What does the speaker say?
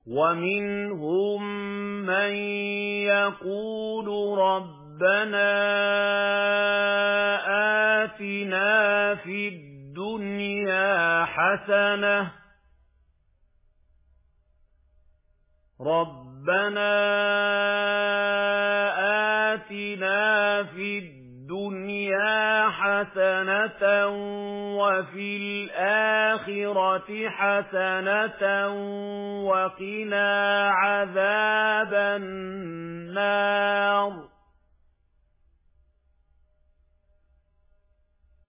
وَمِنْهُمْ مَنْ يَقُولُ رَبَّنَا آتِنَا فِي الدُّنْيَا حَسَنَةً وَفِي الْآخِرَةِ حَسَنَةً وَقِنَا عَذَابَ النَّارِ